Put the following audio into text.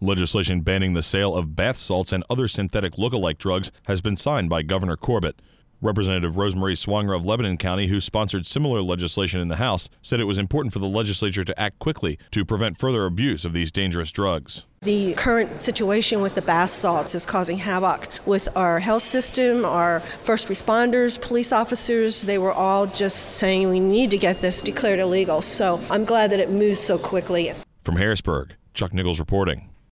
Legislation banning the sale of bath salts and other synthetic look-alike drugs has been signed by Governor Corbett. Representative Rosemarie Swanger of Lebanon County, who sponsored similar legislation in the House, said it was important for the legislature to act quickly to prevent further abuse of these dangerous drugs. The current situation with the bath salts is causing havoc with our health system, our first responders, police officers. They were all just saying we need to get this declared illegal. So I'm glad that it moves so quickly. From Harrisburg, Chuck Nichols reporting.